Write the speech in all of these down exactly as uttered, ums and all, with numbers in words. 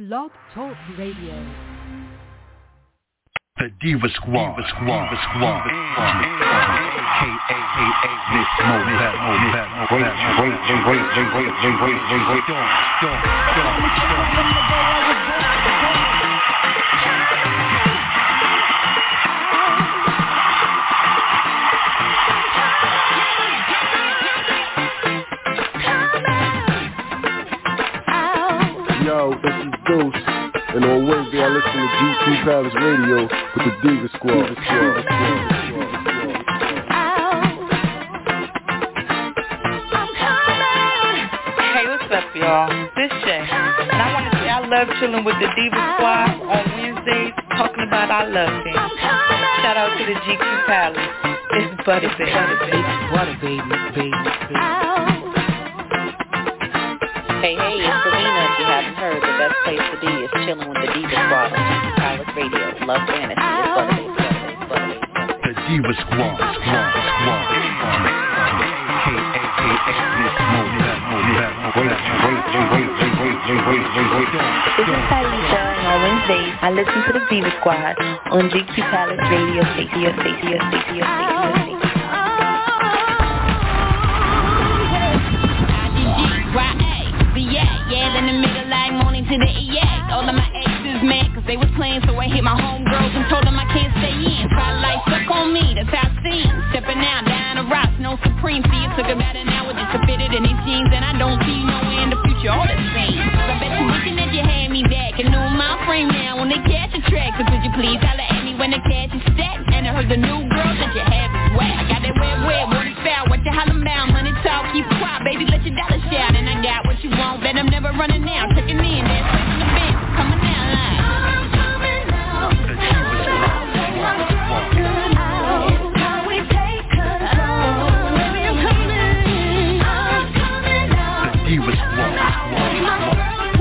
Blog Talk Radio. The Diva Squad, Diva Squad, Diva Squad, K A K A Miss Mo, that Mo, that Mo, wait, wait, wait, wait, wait, wait, wait, wait, wait, wait, don't, don't, Yo, this is Deuce. And on Wednesday, I listen to G Q Palace Radio with the Diva Squad. Diva Squad. Hey, what's up, y'all? This Shay. And I want to say I love chilling with the Diva Squad on Wednesdays, talking about our love thing. Shout out to the G Q Palace. It's Butter Baby. It's Butter Baby, baby, baby. Hey, hey, it's Serena. If you haven't heard, the best place to be is chilling with the Diva Squad on G Q Palace Radio. Love fantasy. It's Butter Baby, Butter Baby, Butter Baby, Butter Baby. The Diva Squad, Squad, Squad. K A K A Miss Mo, that Mo, that Mo, wait, wait, wait, wait, wait, wait, wait, wait, wait, don't. This is Talisa, and on Wednesdays, I listen to the Diva Squad on G Q Palace Radio Station, Station, Station, Station, Station. Yeah, in the middle like morning to the E A. All of my exes mad cause they was playing, so I hit my homegirls and told them I can't stay in. Spotlight stuck on me, that's how I see 'em. Stepping out, down the rocks, no supreme. See, it took about an hour just to fit it in these jeans, and I don't see you nowhere in the future all the same. I bet you wishing that you had me back and knew my frame now when they catch a track. So could you please holler at me when the cash is stacked? And I heard the new girl that you have is whack. I got that wet, wet, water foul, what you hollering about? Money talk, keep quiet, baby, let your dollar shout. And I got what you want, bet I'm never running now. Checking in, that's in the bench, coming down like I'm coming out. The Diva Squad, Squad, Squad. How we take control. Baby, I'm coming. I'm coming out. The Diva Squad, Squad, Squad.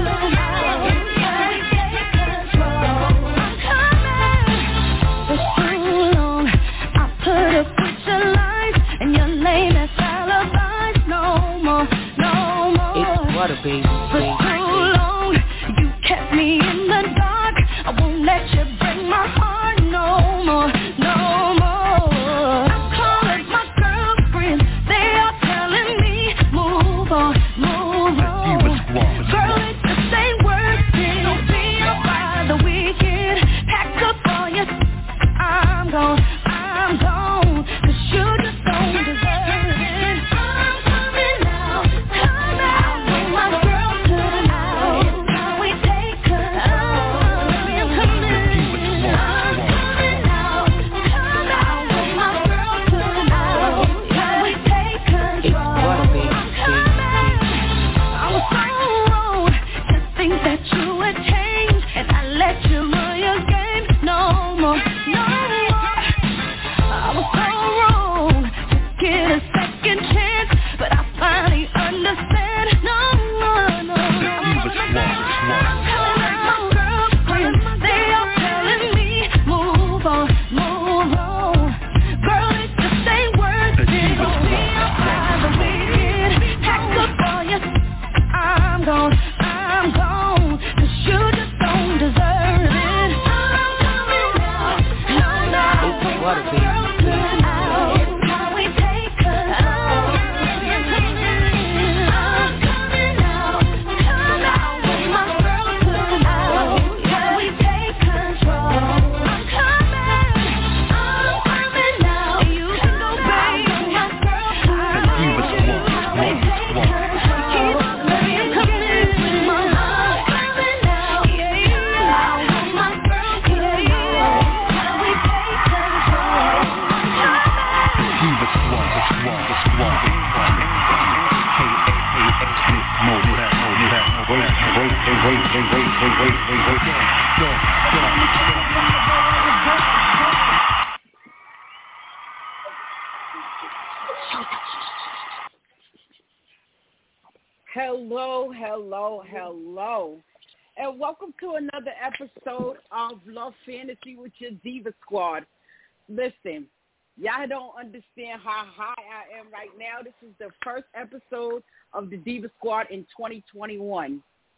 Butter Baby, For too long, you kept me in the dark. I won't let you break my heart no more, no more. I'm calling my girlfriends, they are telling me move on, move on. Girl, it's the same word, don't be up by the weekend. Pack up all your, I'm gone, I'm gone, cause you just don't deserve it. I'm coming out, come out. Hello, hello, hello, and welcome to another episode of Love Fantasy with your Diva Squad. Listen, y'all don't understand how high I am right now. This is the first episode of the Diva Squad in twenty twenty-one.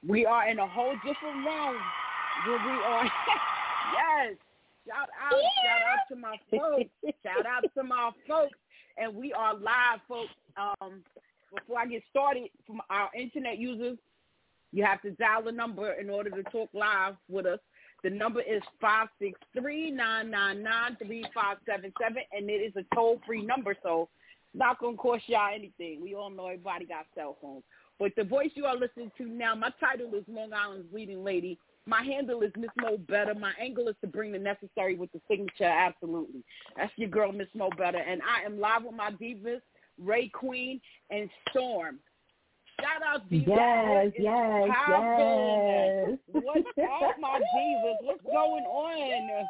We are in a whole different realm where we are. Yes. Shout out, yeah. shout out to my folks. Shout out to my folks. And we are live, folks. Um, before I get started, from our internet users, you have to dial the number in order to talk live with us. The number is five six three, nine nine nine, three five seven seven, and it is a toll-free number, so it's not going to cost y'all anything. We all know everybody got cell phones. But the voice you are listening to now, my title is Long Island's Leading Lady. My handle is Miss Mo Better. My angle is to bring the necessary with the signature, absolutely. That's your girl, Miss Mo Better. And I am live with my divas, Ray Queen and Storm. Shout out, divas. Yes, yes, yes. What's up, my divas? What's going on?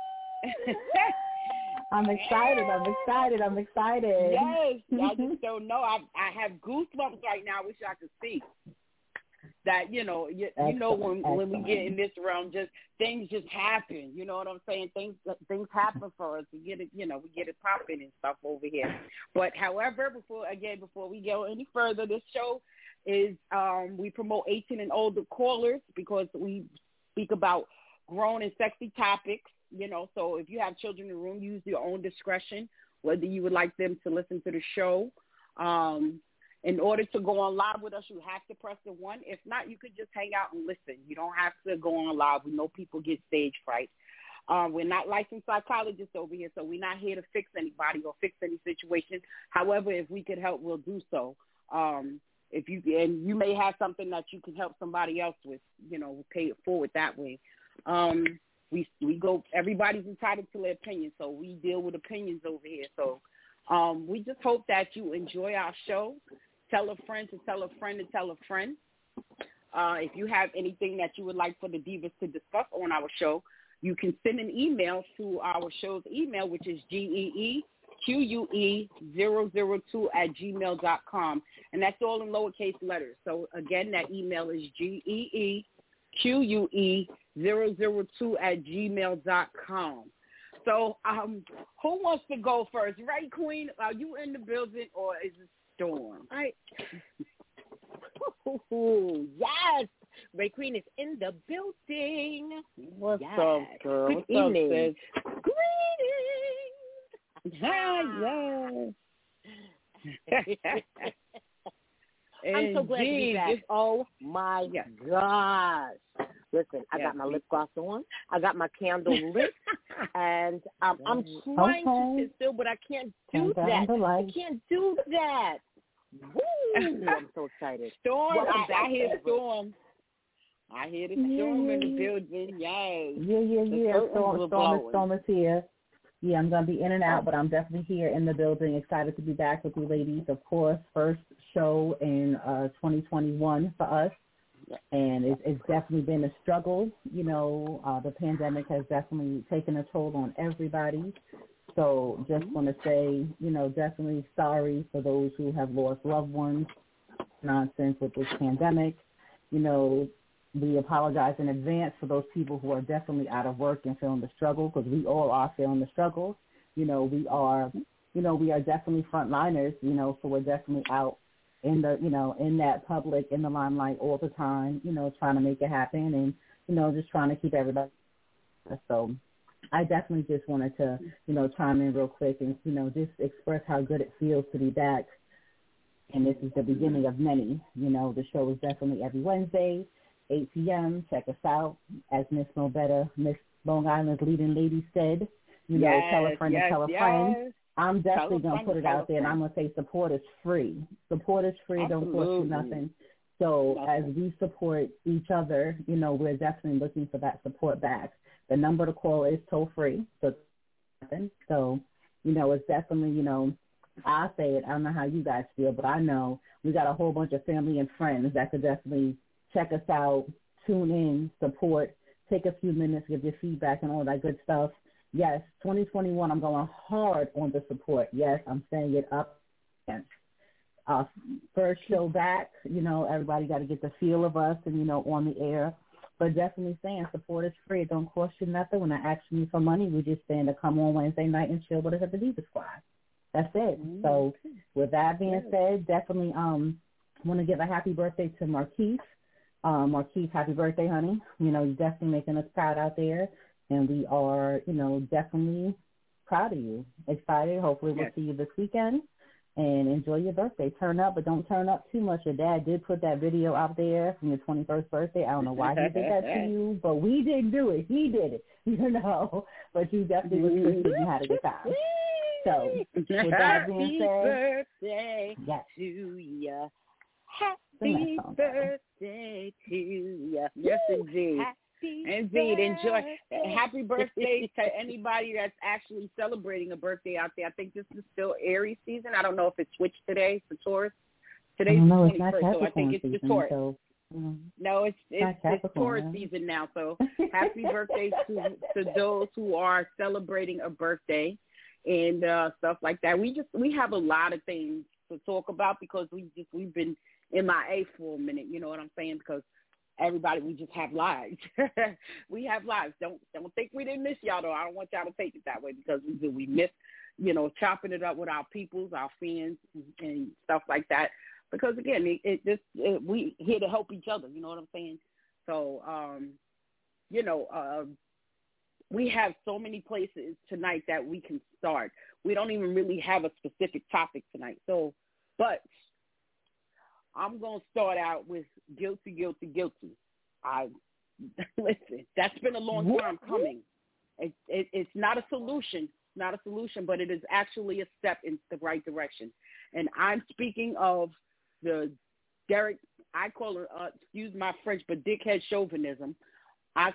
I'm excited. I'm excited. I'm excited. Yes. I just don't know. I I have goosebumps right now. I wish I could see. That, you know, you, you know when when we get in this realm, just things just happen. You know what I'm saying? Things things happen for us. We get it, you know, we get it popping and stuff over here. But however, before again, before we go any further, this show is um, we promote eighteen and older callers because we speak about grown and sexy topics. You know, so if you have children in the room, use your own discretion whether you would like them to listen to the show. Um, In order to go on live with us, you have to press the one. If not, you could just hang out and listen. You don't have to go on live. We know people get stage fright. Um, we're not licensed psychologists over here, so we're not here to fix anybody or fix any situation. However, if we could help, we'll do so. Um, if you and you may have something that you can help somebody else with, you know, we'll pay it forward that way. Um, we we go. Everybody's entitled to their opinion, so we deal with opinions over here. So um, we just hope that you enjoy our show. Tell a friend to tell a friend to tell a friend. Uh, if you have anything that you would like for the divas to discuss on our show, you can send an email to our show's email, which is G E E Q U E zero zero two at gmail dot com. And that's all in lowercase letters. So, again, that email is G E E Q U E zero zero two at gmail dot com. So um, who wants to go first? Ray Queen, are you in the building or is it Storm? I, Ooh, yes, Ray Queen is in the building. What's yes. up, girl? Good What's evening. Up, Greetings. Hi, yes. I'm so glad to be back. Oh my yes. gosh! Listen, I yes. got my lip gloss on. I got my candle lit, and um, I'm trying okay. to sit still, but I can't do Turn that. I can't do that. Woo! I'm so excited. Storm, I, I hear Storm. I hear the storm yeah. in the building. Yay! Yeah, yeah, yeah. Storm, storm, is, storm is here. Yeah, I'm going to be in and out, but I'm definitely here in the building. Excited to be back with you ladies. Of course, first show in uh, twenty twenty-one for us. And it's, it's definitely been a struggle. You know, uh, the pandemic has definitely taken a toll on everybody. So just want to say, you know, definitely sorry for those who have lost loved ones. Nonsense with this pandemic. You know, we apologize in advance for those people who are definitely out of work and feeling the struggle, because we all are feeling the struggle. You know, we are, you know, we are definitely frontliners, you know, so we're definitely out in the, you know, in that public, in the limelight all the time, you know, trying to make it happen and, you know, just trying to keep everybody. So I definitely just wanted to, you know, chime in real quick and, you know, just express how good it feels to be back. And this is the beginning of many. You know, the show is definitely every Wednesday, eight p.m. Check us out. As Miss Mo Better, Miss Long Island's Leading Lady said, you know, yes, tell a friend yes, and tell a yes. friend. I'm definitely tell going to put it out there, and I'm going to say support is free. Support is free. Absolutely. Don't cost you nothing. So nothing. as we support each other, you know, we're definitely looking for that support back. The number to call is toll-free. So, so, you know, it's definitely, you know, I say it. I don't know how you guys feel, but I know we got a whole bunch of family and friends that could definitely check us out, tune in, support, take a few minutes, give your feedback and all that good stuff. Yes, twenty twenty-one, I'm going hard on the support. Yes, I'm saying it up. Uh, first show back, you know, everybody got to get the feel of us and, you know, on the air. But definitely saying support is free. It don't cost you nothing. We're not asking you for money. We're just saying to come on Wednesday night and chill with us at the Diva Squad. That's it. Mm-hmm. So with that being said, definitely um want to give a happy birthday to Marquise. Um, Marquise, happy birthday, honey. You know, you're definitely making us proud out there, and we are, you know, definitely proud of you. Excited. Hopefully we'll yes. see you this weekend, and enjoy your birthday. Turn up, but don't turn up too much. Your dad did put that video out there from your twenty-first birthday. I don't know why he did that to you, but we didn't do it. He did it, you know. But you definitely was Christmas and had a good time. So, with that being said, birthday yes. to you. Happy birthday to you. Yes, indeed. Happy indeed. Enjoy. Birthday. Happy birthday to anybody that's actually celebrating a birthday out there. I think this is still Aries season. I don't know if it switched today for Taurus. Today's the twenty-first, so I think it's the Taurus. So, um, no, it's it's, it's Taurus season now. So happy birthday to to those who are celebrating a birthday and uh, stuff like that. We just we have a lot of things to talk about because we just we've been M I A for a minute. You know what I'm saying? Because everybody, we just have lives. we have lives. Don't don't think we didn't miss y'all though. I don't want y'all to take it that way because we do. We miss, you know, chopping it up with our peoples, our fans, and stuff like that. Because again, it, it just it, we here to help each other. You know what I'm saying? So, um, you know, uh, we have so many places tonight that we can start. We don't even really have a specific topic tonight. So, but I'm going to start out with guilty, guilty, guilty. I listen, that's been a long time coming. It, it, it's not a solution, not a solution, but it is actually a step in the right direction. And I'm speaking of the Derek, I call it, uh, excuse my French, but dickhead chauvinism I,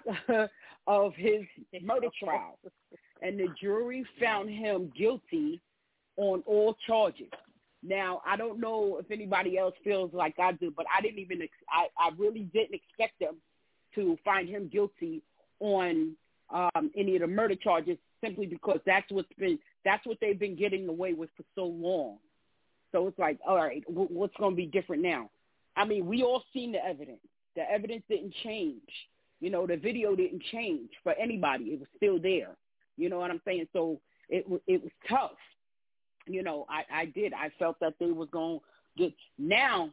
of his murder trial. And the jury found him guilty on all charges. Now, I don't know if anybody else feels like I do, but I didn't even, ex- I, I really didn't expect them to find him guilty on um, any of the murder charges simply because that's what's been, that's what they've been getting away with for so long. So it's like, all right, w- what's going to be different now? I mean, we all seen the evidence. The evidence didn't change. You know, the video didn't change for anybody. It was still there. You know what I'm saying? So it, w- it was tough. You know, I, I did. I felt that they was going to get now,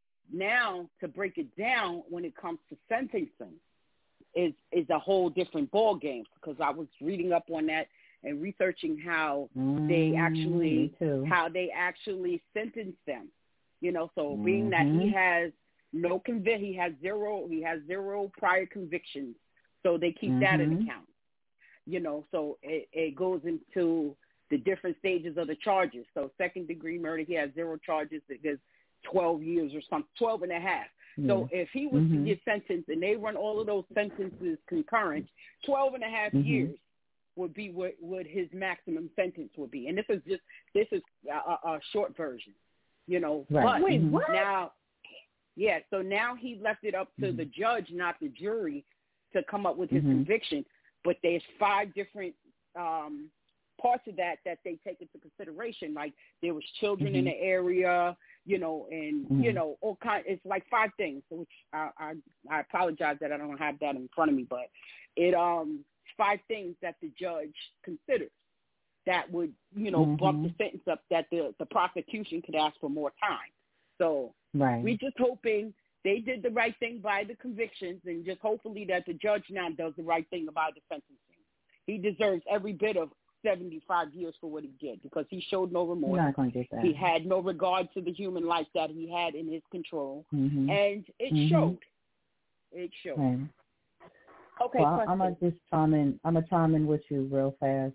now to break it down when it comes to sentencing is is a whole different ball game because I was reading up on that and researching how mm, they actually how they actually sentence them. You know, so mm-hmm. being that he has no convict, he has zero, he has zero prior convictions, so they keep mm-hmm. that in account. You know, so it, it goes into the different stages of the charges. So second degree murder, he has zero charges. It gets twelve years or something, twelve and a half. Yeah. So if he was mm-hmm. to get sentenced and they run all of those sentences concurrent, twelve and a half mm-hmm. years would be what, what his maximum sentence would be. And this is just, this is a, a short version, you know. Right. But Wait, what? Now, yeah, so now he left it up to mm-hmm. the judge, not the jury, to come up with his mm-hmm. conviction. But there's five different um, parts of that that they take into consideration. Like there was children mm-hmm. in the area, you know, and, mm-hmm. you know, all kind. It's like five things, which I, I, I apologize that I don't have that in front of me, but it um five things that the judge considers that would, you know, mm-hmm. bump the sentence up that the, the prosecution could ask for more time. So right. we're just hoping they did the right thing by the convictions and just hopefully that the judge now does the right thing about the sentencing. He deserves every bit of seventy-five years for what he did because he showed no remorse. You're not going to get that. He had no regard to the human life that he had in his control. Mm-hmm. And it mm-hmm. showed. It showed. Right. Okay, well, I'm going to just chime in. I'm going to chime in with you real fast.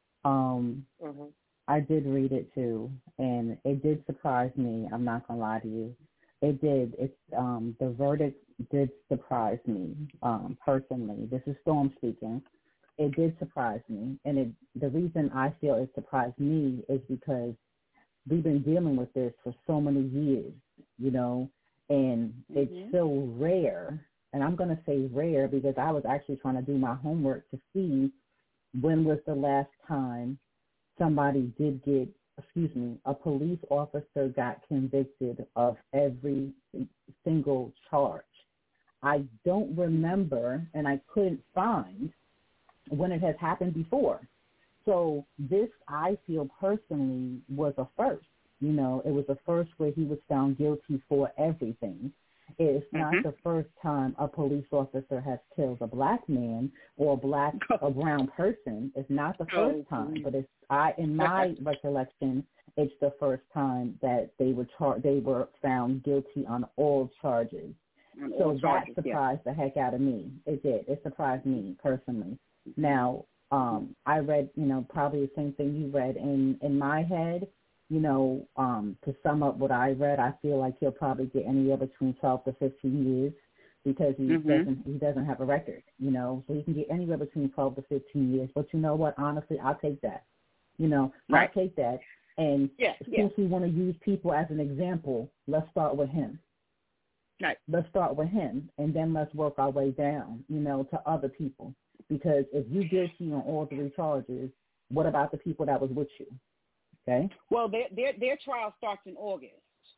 Um, mm-hmm. I did read it too, and it did surprise me. I'm not going to lie to you. It did. It's um, the verdict did surprise me um, personally. This is Storm speaking. It did surprise me, and it, the reason I feel it surprised me is because we've been dealing with this for so many years, you know, and mm-hmm. it's so rare, and I'm going to say rare because I was actually trying to do my homework to see when was the last time somebody did get, excuse me, a police officer got convicted of every single charge. I don't remember, and I couldn't find when it has happened before. So this, I feel personally, was a first. You know, it was a first where he was found guilty for everything. It's not mm-hmm. the first time a police officer has killed a black man or a black a brown person. It's not the first oh, time, please. but it's I in my recollection, it's the first time that they were char- they were found guilty on all charges. On so all charges, that surprised yeah. the heck out of me. It did. It surprised me personally. Now, um, I read, you know, probably the same thing you read. In in my head, you know, um, to sum up what I read, I feel like he'll probably get anywhere between twelve to fifteen years because he mm-hmm. doesn't he doesn't have a record, you know. So he can get anywhere between twelve to fifteen years. But you know what? Honestly, I'll take that. You know, right. I'll take that. And yeah, since yeah. we want to use people as an example, let's start with him. Right. Let's start with him, and then let's work our way down, you know, to other people. Because if you're guilty on all three charges, what about the people that was with you? Okay. Well, their their their trial starts in August.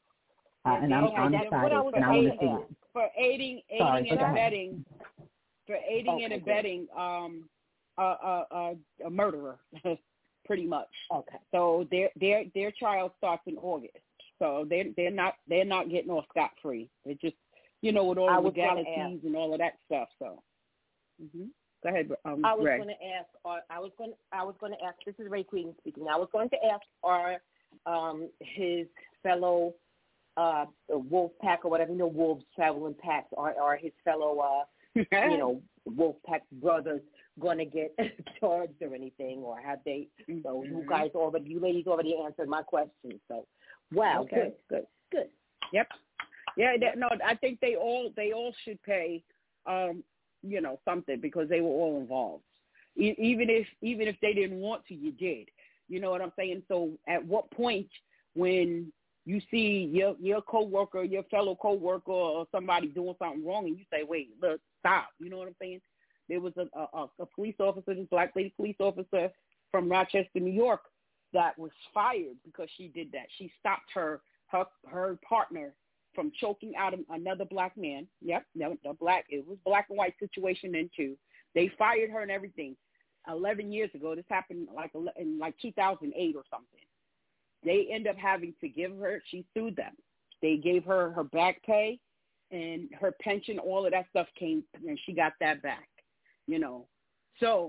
Uh, and I'm, I'm excited, and I want to see it. For aiding, aiding Sorry, and so abetting, for aiding okay, and abetting um, a, a, a, a murderer, pretty much. Okay. So their their their trial starts in August. So they they're not they're not getting off scot free. They're just, you know, with all the legalities and all of that stuff. So. Mm-hmm. Go ahead, um, I was Greg. going to ask. Or I was going. I was going to ask. This is Ray Queen speaking. I was going to ask, are um, his fellow uh, wolf pack or whatever, you know, wolves travel in packs, are are his fellow, uh, you know, wolf pack brothers going to get charged or anything, or have they? You know, mm-hmm. you guys already, you ladies already answered my question. So, wow, okay. good, good, good. Yep. Yeah. That, no, I think they all they all should pay. Um, you know, something, because they were all involved. E- even if even if they didn't want to, you did. You know what I'm saying? So at what point when you see your your coworker, your fellow coworker, or somebody doing something wrong, and you say, wait, look, stop. You know what I'm saying? There was a, a, a police officer, this black lady police officer from Rochester, New York, that was fired because she did that. She stopped her her, her partner from choking out another black man. Yep, no, the black, it was black and white situation then too. They fired her and everything. Eleven years ago, this happened like in like two thousand eight or something. They end up having to give her. She sued them. They gave her her back pay and her pension. All of that stuff came, and she got that back. You know, so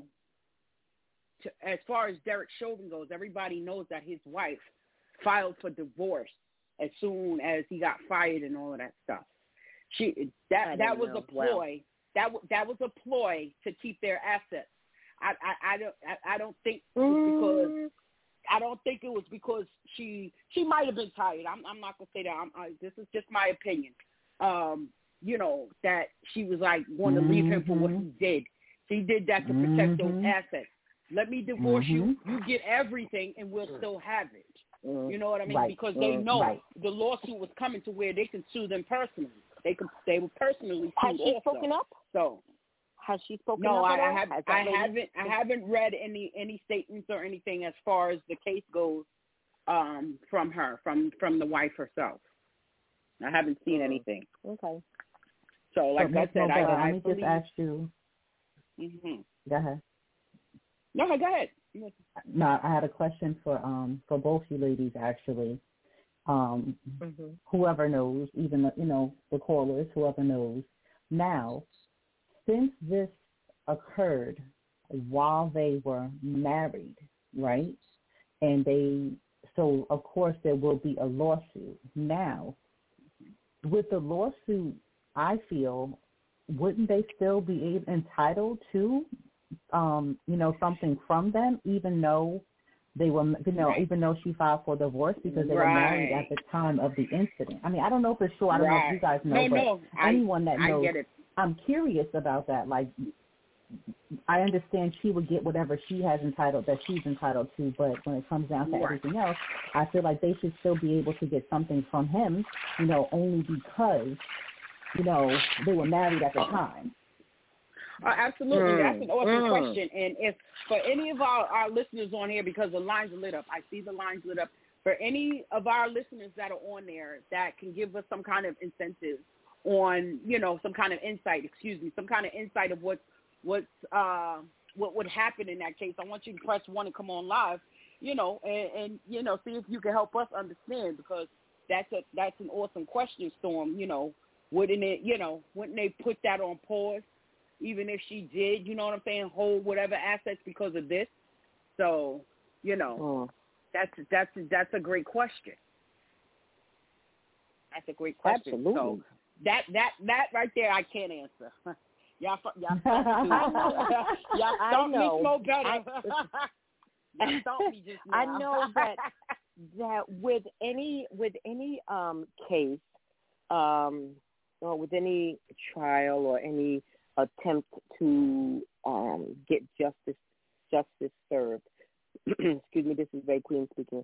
to, as far as Derek Chauvin goes, everybody knows that his wife filed for divorce as soon as he got fired and all of that stuff. She that that was know. a ploy. Wow. That that was a ploy to keep their assets. I I, I don't I, I don't think it was because I don't think it was because she she might have been tired. I'm I'm not gonna say that. I'm, I, this is just my opinion. Um, you know, that she was like going to mm-hmm. leave him for what he did. She did that to protect mm-hmm. those assets. Let me divorce mm-hmm. you. You get everything, and we'll still have it. You know what I mean? Right. Because they know right. the lawsuit was coming to where they can sue them personally. They could, they were personally sued. Has she also. spoken up? So, has she spoken no, up? No, I, I, have, I haven't. I haven't read any any statements or anything as far as the case goes um, from her, from from the wife herself. I haven't seen anything. Okay. So, like so, I said, I, I let me believe, just ask you. Mm-hmm. Go ahead. No, go ahead. No, I had a question for um for both you ladies actually. Um, mm-hmm. Whoever knows, even the, you know the callers, whoever knows. Now, since this occurred while they were married, right? And they so of course there will be a lawsuit. Now, with the lawsuit, I feel wouldn't they still be entitled to? Um, you know, something from them, even though they were, you know, right. even though she filed for divorce because they right. were married at the time of the incident. I mean, I don't know for sure. I don't right. know if you guys know, no, but no. anyone that I, knows, I get it. I'm curious about that. Like, I understand she would get whatever she has entitled that she's entitled to, but when it comes down to right. everything else, I feel like they should still be able to get something from him, you know, only because, you know, they were married at the time. Uh, absolutely. Mm. That's an awesome mm. question. And if for any of our, our listeners on here, because the lines are lit up, I see the lines lit up, for any of our listeners that are on there that can give us some kind of incentive on, you know, some kind of insight, excuse me, some kind of insight of what, what's, uh, what would happen in that case, I want you to press one and come on live, you know, and, and, you know, see if you can help us understand, because that's a, that's an awesome question, Storm, you know, wouldn't it, you know, wouldn't they put that on pause, even if she did, you know what I'm saying, hold whatever assets because of this? So, you know, oh. that's that's that's a great question. That's a great question. Absolutely. So that that that right there, I can't answer. y'all, y'all, y'all stumped me so better. I, y'all stumped me just now. I know that that with any with any um case, um, or with any trial or any attempt to um get justice justice served. Excuse me, this is Ray Queen speaking.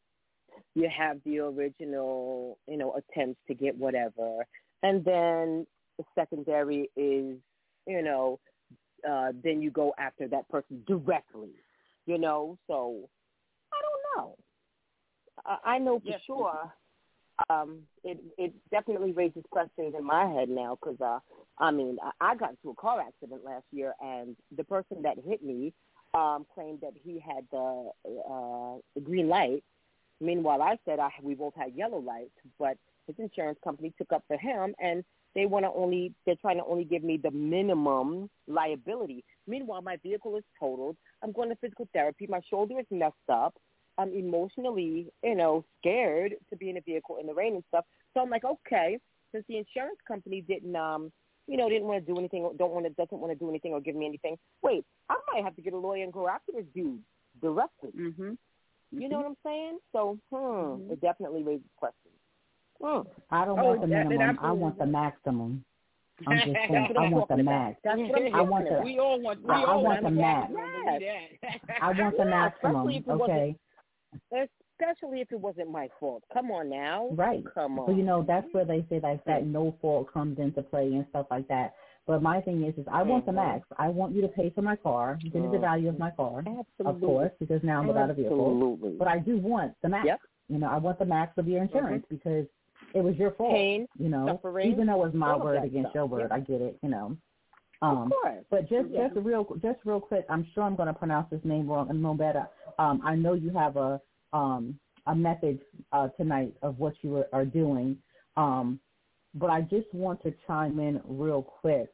You have the original, you know, attempts to get whatever, and then the secondary is, you know, uh, then you go after that person directly, you know. So I don't know. I, I know for yes. sure. Um, it it definitely raises questions in my head now because, uh, I mean, I, I got into a car accident last year, and the person that hit me um, claimed that he had the, uh, the green light. Meanwhile, I said I, we both had yellow lights, but his insurance company took up for him, and they want to only they're trying to only give me the minimum liability. Meanwhile, my vehicle is totaled. I'm going to physical therapy. My shoulder is messed up. I'm emotionally, you know, scared to be in a vehicle in the rain and stuff. So I'm like, okay, since the insurance company didn't, um, you know, didn't want to do anything, don't want to, doesn't want to do anything or give me anything. Wait, I might have to get a lawyer and go after this dude directly. Mm-hmm. You know what I'm saying? So, hmm, mm-hmm. it definitely raises questions. Hmm. I don't oh, want the that, minimum. I want the maximum. I'm just saying, I want the max. That's what I'm I want the. We all want. We I, all I want the max. Yes. I want the yeah, maximum. Okay. Especially if it wasn't my fault. Come on now. Right. Come on. So, you know, that's where they say like that no fault comes into play and stuff like that. But my thing is, is I mm-hmm. want the max. I want you to pay for my car, give me the value of my car, Absolutely. of course, because now I'm without a vehicle. Absolutely. But I do want the max. Yep. You know, I want the max of your insurance mm-hmm. because it was your fault. Pain, you know, suffering, even though it was my word against stuff. your word, yep. I get it. You know. Um, of course. But just yeah. just real just real quick, I'm sure I'm going to pronounce this name wrong and no better. Um, I know you have a um. a message uh, tonight of what you are, are doing. Um, but I just want to chime in real quick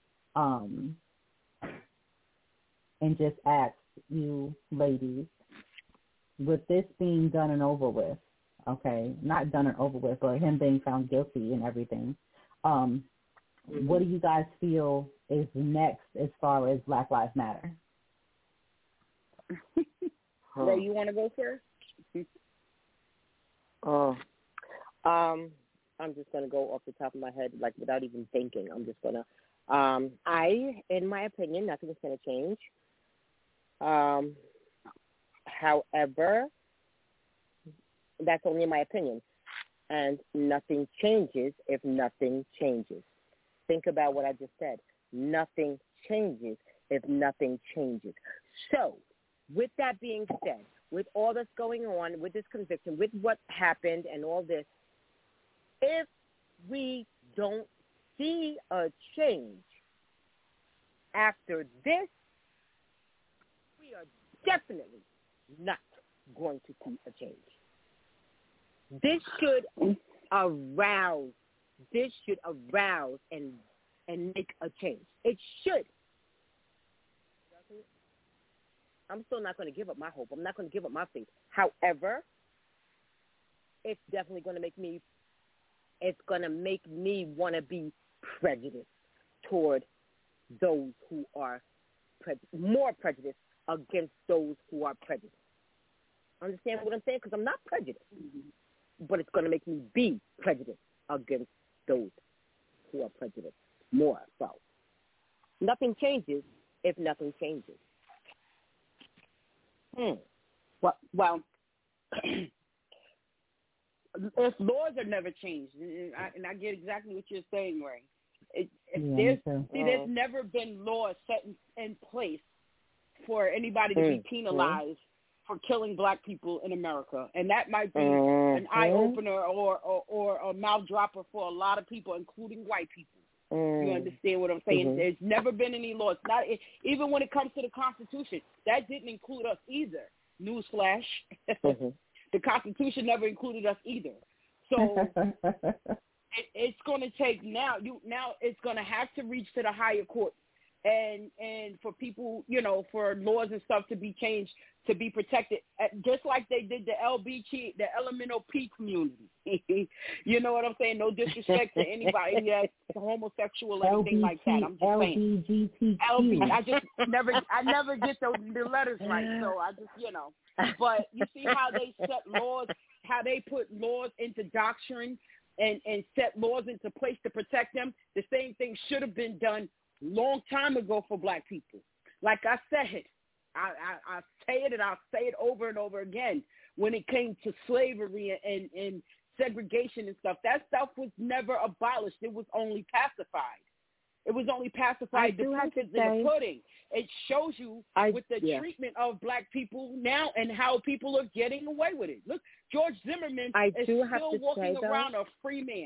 um, and just ask you ladies, with this being done and over with, okay, not done and over with, but him being found guilty and everything, um, mm-hmm. what do you guys feel is next as far as Black Lives Matter? Ray, you want to go first? Oh, um, I'm just going to go off the top of my head, like without even thinking. I'm just going to, um, I, in my opinion, nothing's going to change. Um, however, that's only my opinion. And nothing changes if nothing changes. Think about what I just said. Nothing changes if nothing changes. So, with that being said, with all that's going on, with this conviction, with what happened and all this, if we don't see a change after this, we are definitely not going to see a change. This should arouse, this should arouse and and make a change. It should. I'm still not going to give up my hope. I'm not going to give up my faith. However, it's definitely going to make me, it's going to make me want to be prejudiced toward those who are pre- more prejudiced against those who are prejudiced. Understand what I'm saying? Because I'm not prejudiced. Mm-hmm. But it's going to make me be prejudiced against those who are prejudiced more so. Nothing changes if nothing changes. Hmm. Well, well if laws are never changed, and I, and I get exactly what you're saying, Ray. It, if yeah, there's, so. see, there's never been laws set in, in place for anybody to mm. be penalized mm. for killing black people in America, and that might be mm. an eye opener or, or or a mouth dropper for a lot of people, including white people. Mm. You understand what I'm saying? Mm-hmm. There's never been any laws. Not even when it comes to the Constitution, that didn't include us either. Newsflash: mm-hmm. the Constitution never included us either. So it, it's going to take now. You now it's going to have to reach to the higher court, and and for people, you know, for laws and stuff to be changed to be protected, just like they did the L B G, the Elemental P community. You know what I'm saying? No disrespect to anybody that's homosexual or anything like that. I'm just L B G T Q. saying. L B G T Q. I just never, I never get the, the letters right, so I just, you know. But you see how they set laws, how they put laws into doctrine and, and set laws into place to protect them. The same thing should have been done long time ago for black people. Like I said, I, I, I say it and I'll say it over and over again. When it came to slavery and, and segregation and stuff, that stuff was never abolished. It was only pacified. It was only pacified. The proof is in the pudding. It shows you I, with the yeah. treatment of black people now and how people are getting away with it. Look, George Zimmerman I is do still have to walking say, around though, a free man.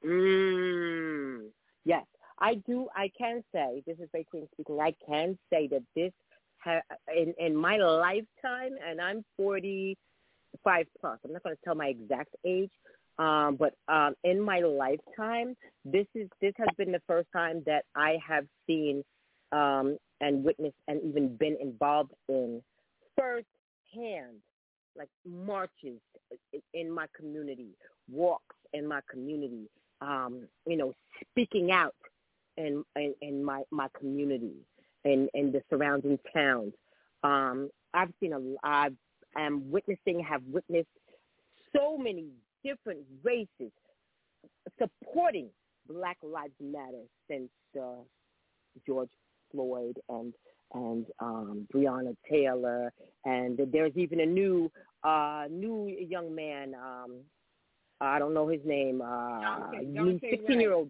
Mm, yes, I do. I can say, this is Ray Queen speaking, I can say that this, ha, in, in my lifetime, and I'm forty-five plus, I'm not going to tell my exact age, Um, but um, in my lifetime, this is this has been the first time that I have seen um, and witnessed and even been involved in firsthand, like marches in my community, walks in my community, um, you know, speaking out in in, in my, my community and in, in the surrounding towns. Um, I've seen a I am witnessing, have witnessed so many different races supporting Black Lives Matter since uh, George Floyd and and um, Breonna Taylor, and there's even a new uh, new young man. Um, I don't know his name. Uh, new sixteen-year-old.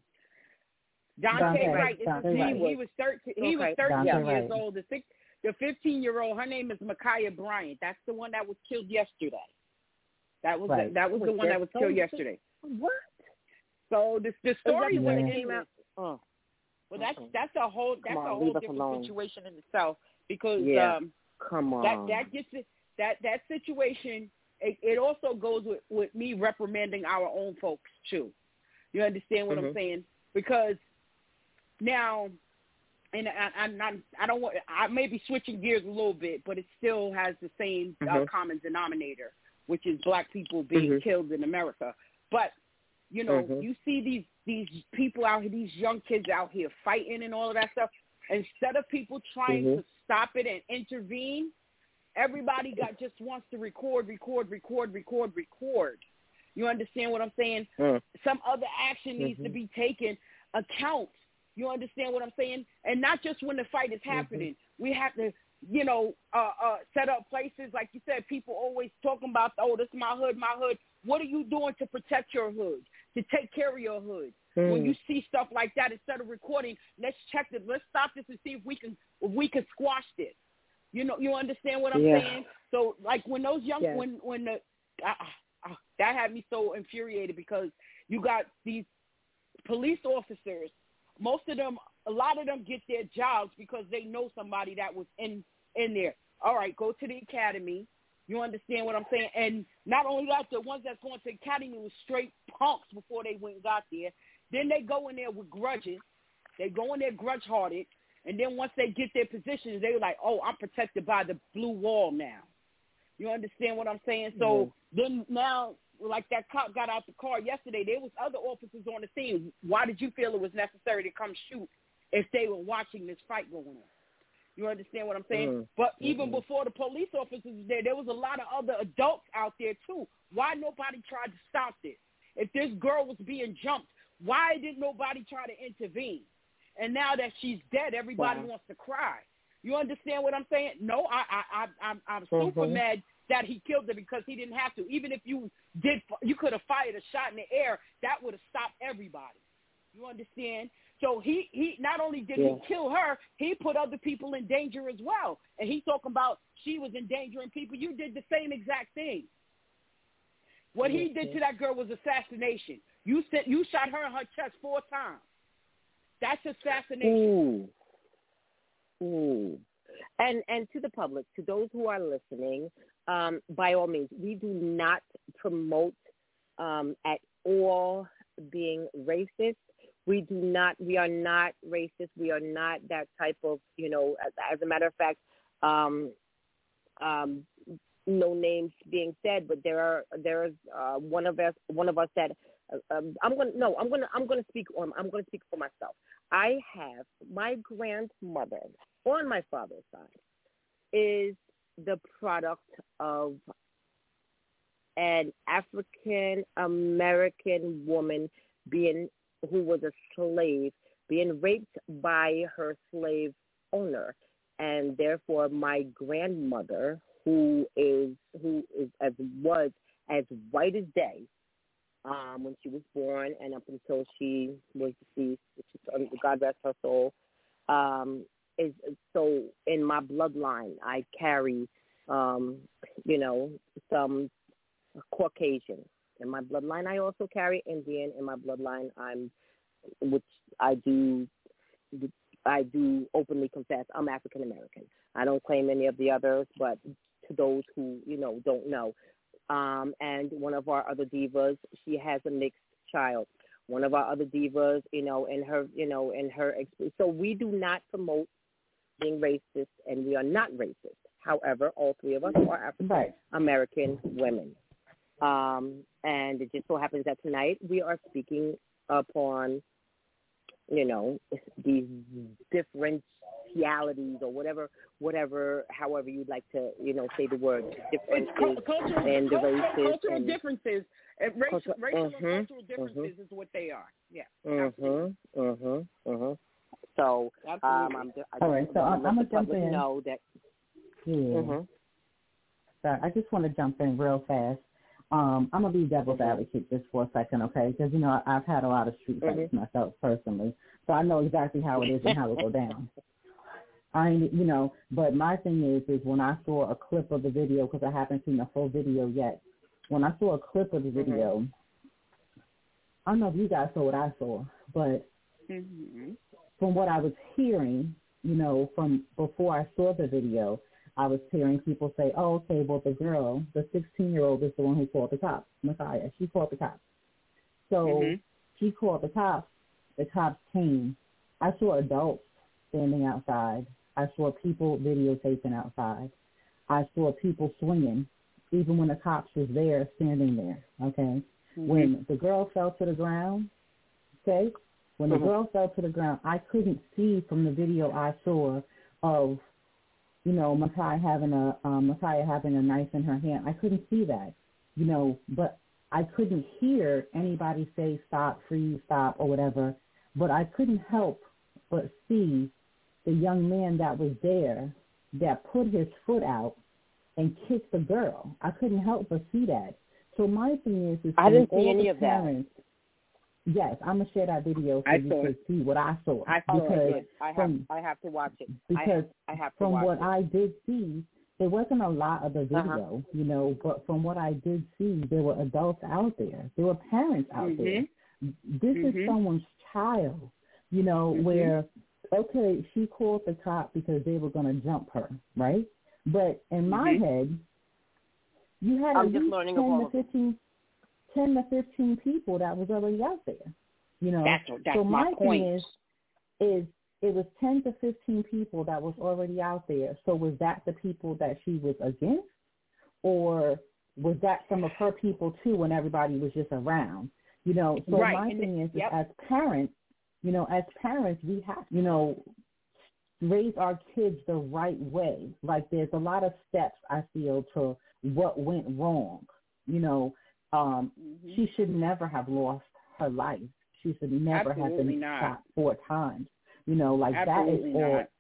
Dante Wright. Dante He, Wright. he was thirteen. He was Okay. thirteen Dante years Wright. old. The six, the fifteen-year-old. Her name is Ma'Khia Bryant. That's the one that was killed yesterday. That was Right. the, that was the one that was killed yesterday. What? So the the story when when it it came out. Oh. Well, that's Okay. that's a whole that's Come on, a whole leave us different alone. situation in itself because Yeah. um, Come on. that that gets it, that that situation. It, it also goes with, with me reprimanding our own folks too. You understand what Mm-hmm. I'm saying? Because now, and I, I'm not. I don't want. I may be switching gears a little bit, but it still has the same Mm-hmm. uh, common denominator, which is black people being Mm-hmm. killed in America. But you know, Mm-hmm. you see these these people out here, these young kids out here fighting and all of that stuff. Instead of people trying Mm-hmm. to stop it and intervene, everybody got just wants to record, record, record, record, record. You understand what I'm saying? Mm. Some other action needs Mm-hmm. to be taken account. You understand what I'm saying? And not just when the fight is happening. Mm-hmm. We have to, you know, uh, uh, set up places. Like you said, people always talking about, oh, this is my hood, my hood. What are you doing to protect your hood, to take care of your hood? Mm. When you see stuff like that, instead of recording, let's check this. Let's stop this and see if we can if we can squash this. You know, you understand what I'm yeah. saying? So, like when those young, yes. when when the uh, uh, that had me so infuriated because you got these police officers. Most of them, a lot of them get their jobs because they know somebody that was in in there. All right, go to the academy. You understand what I'm saying? And not only that, the ones that's going to the academy was straight punks before they went and got there. Then they go in there with grudges. They go in there grudge-hearted. And then once they get their positions, they're like, oh, I'm protected by the blue wall now. You understand what I'm saying? So mm-hmm. then now, like that cop got out the car yesterday, there was other officers on the scene. Why did you feel it was necessary to come shoot if they were watching this fight going on? You understand what I'm saying? Mm-hmm. But even mm-hmm. before the police officers were there, there was a lot of other adults out there too. Why nobody tried to stop this? If this girl was being jumped, why didn't nobody try to intervene? And now that she's dead, everybody wow. wants to cry. You understand what I'm saying? No, I, I, I, I'm, I'm mm-hmm. super mad that he killed her because he didn't have to. Even if you did, you could have fired a shot in the air. That would have stopped everybody. You understand? So he, he not only did yeah. he kill her, he put other people in danger as well. And he's talking about she was endangering people. You did the same exact thing. What he did to that girl was assassination. You said you shot her in her chest four times. That's assassination. Ooh. Ooh. And and to the public, to those who are listening, um, by all means, we do not promote um, at all being racist. We do not, we are not racist. We are not that type of, you know, as, as a matter of fact, um, um, no names being said, but there are, there is uh, one of us, one of us that, uh, um, I'm going to, no, I'm going to, I'm going to speak on, I'm going to speak for myself. I have, my grandmother on my father's side is the product of an African American woman being, who was a slave, being raped by her slave owner. And therefore my grandmother, who is, who is, as was as white as day, um, when she was born and up until she was deceased, which is, God rest her soul, um, is, so in my bloodline, I carry, um, you know, some Caucasian. In my bloodline, I also carry Indian. In my bloodline, I'm, which I do, I do openly confess, I'm African American. I don't claim any of the others, but to those who, you know, don't know. Um, and one of our other divas, she has a mixed child. One of our other divas, you know, in her, you know, in her, so we do not promote being racist, and we are not racist. However, all three of us are African American women. Um, and it just so happens that tonight we are speaking upon, you know, these differentialities or whatever, whatever, however you'd like to, you know, say the word differences cultural, and the races. Cultural and differences, uh, racial, cultural, racial mm-hmm, and cultural differences mm-hmm. is what they are. Yeah. Mm-hmm, mm-hmm, mm-hmm. So, um, I'm just, I just, all right, so I'm, I'm going to jump in. Know that, yeah. Mm-hmm. Sorry, I just want to jump in real fast. Um, I'm going to be devil's mm-hmm. advocate just for a second, okay? Because, you know, I've had a lot of street fights mm-hmm. myself personally, so I know exactly how it is and how it go down. I, you know, but my thing is, is when I saw a clip of the video, because I haven't seen the full video yet, when I saw a clip of the video, mm-hmm. I don't know if you guys saw what I saw, but mm-hmm. from what I was hearing, you know, from before I saw the video, I was hearing people say, oh, okay, well, the girl, the sixteen-year-old is the one who called the cops, Messiah. She called the cops. So mm-hmm. she called the cops. The cops came. I saw adults standing outside. I saw people videotaping outside. I saw people swinging, even when the cops was there, standing there, okay? Mm-hmm. When the girl fell to the ground, okay, when the mm-hmm. girl fell to the ground, I couldn't see from the video I saw of, you know, Messiah having a um, Messiah having a knife in her hand. I couldn't see that, you know, but I couldn't hear anybody say stop, freeze, stop, or whatever. But I couldn't help but see the young man that was there that put his foot out and kicked the girl. I couldn't help but see that. So my thing is, is I didn't see all any the of parents, that. Yes, I'm gonna share that video so I you can see what I saw. I saw because it. I have, from, I have to watch it. Because I have, I have to from watch what it. I did see, there wasn't a lot of the video, uh-huh. you know, but from what I did see, there were adults out there. There were parents out mm-hmm. there. This mm-hmm. is someone's child, you know, mm-hmm. where, okay, she called the cop because they were going to jump her, right? But in my mm-hmm. head, you had I'm at just least learning ten to fifteen, ten to fifteen people that was already out there, you know. That's, that's so my, my point. thing is, is it was ten to fifteen people that was already out there. So was that the people that she was against? Or was that some of her people too when everybody was just around? You know, so right. my and thing the, is, yep. is as parents, you know, as parents, we have, you know, raise our kids the right way. Like there's a lot of steps, I feel, to what went wrong. You know, um, mm-hmm. she should never have lost her life. She should never Absolutely have been not. shot four times. You know, like Absolutely that is all not.